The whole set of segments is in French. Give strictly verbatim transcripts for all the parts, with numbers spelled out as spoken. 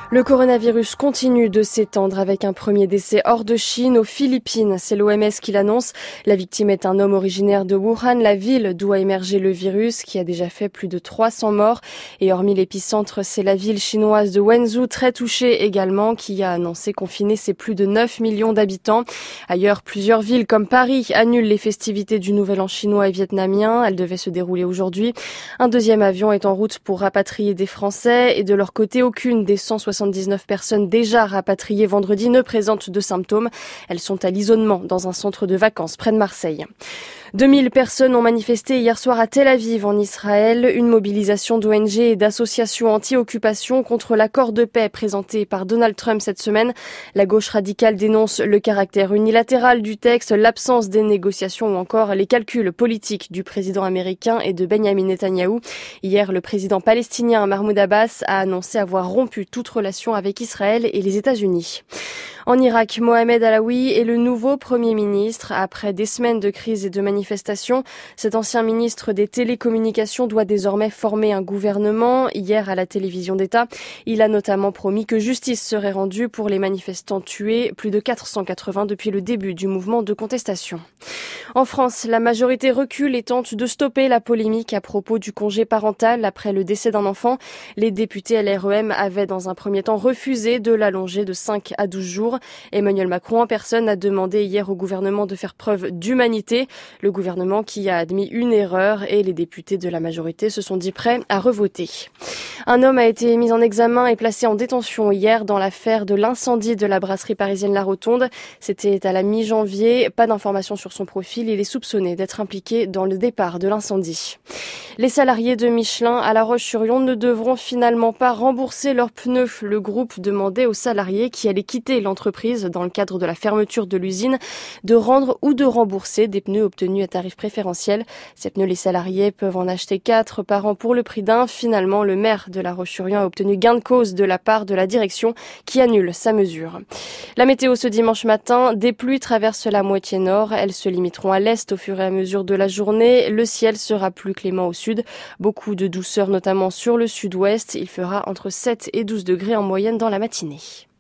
Le coronavirus continue de s'étendre avec un premier décès hors de Chine aux Philippines. C'est l'O M S qui l'annonce. La victime est un homme originaire de Wuhan, la ville d'où a émergé le virus, qui a déjà fait plus de trois cents morts. Et hormis l'épicentre, c'est la ville chinoise de Wenzhou, très touchée également, qui a annoncé confiner ses plus de neuf millions d'habitants. Ailleurs, plusieurs villes comme Paris annulent les festivités du Nouvel An chinois et vietnamien. Elles devaient se dérouler aujourd'hui. Un deuxième avion est en route pour rapatrier des Français. Et de leur côté, aucune des cent soixante-dix-neuf personnes déjà rapatriées vendredi ne présentent de symptômes. Elles sont à l'isolement dans un centre de vacances près de Marseille. deux mille personnes ont manifesté hier soir à Tel Aviv, en Israël. Une mobilisation d'O N G et d'associations anti-occupation contre l'accord de paix présenté par Donald Trump cette semaine. La gauche radicale dénonce le caractère unilatéral du texte, l'absence des négociations ou encore les calculs politiques du président américain et de Benjamin Netanyahou. Hier, le président palestinien Mahmoud Abbas a annoncé avoir rompu toute relation avec Israël et les États-Unis. En Irak, Mohamed Alaoui est le nouveau Premier ministre. Après des semaines de crise et de manifestations, cet ancien ministre des télécommunications doit désormais former un gouvernement. Hier, à la télévision d'État, il a notamment promis que justice serait rendue pour les manifestants tués, plus de quatre cent quatre-vingts depuis le début du mouvement de contestation. En France, la majorité recule et tente de stopper la polémique à propos du congé parental après le décès d'un enfant. Les députés L R E M avaient dans un premier temps refusé de l'allonger de cinq à douze jours. Emmanuel Macron en personne a demandé hier au gouvernement de faire preuve d'humanité. Le gouvernement qui a admis une erreur et les députés de la majorité se sont dit prêts à revoter. Un homme a été mis en examen et placé en détention hier dans l'affaire de l'incendie de la brasserie parisienne La Rotonde. C'était à la mi-janvier. Pas d'informations sur son profil. Il est soupçonné d'être impliqué dans le départ de l'incendie. Les salariés de Michelin à La Roche-sur-Yon ne devront finalement pas rembourser leurs pneus. Le groupe demandait aux salariés qui allaient quitter l'entreprise dans le cadre de la fermeture de l'usine de rendre ou de rembourser des pneus obtenus à tarif préférentiel. Ces pneus, les salariés peuvent en acheter quatre par an pour le prix d'un. Finalement, le maire de La Roche-sur-Yon a obtenu gain de cause de la part de la direction qui annule sa mesure. La météo ce dimanche matin, des pluies traversent la moitié nord. Elles se limiteront à l'est au fur et à mesure de la journée. Le ciel sera plus clément au sud. Beaucoup de douceur, notamment sur le sud-ouest. Il fera entre sept et douze degrés en moyenne dans la matinée.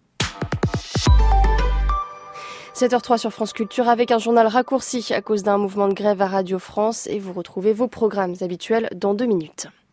sept heures zéro trois sur France Culture avec un journal raccourci à cause d'un mouvement de grève à Radio France et vous retrouvez vos programmes habituels dans deux minutes.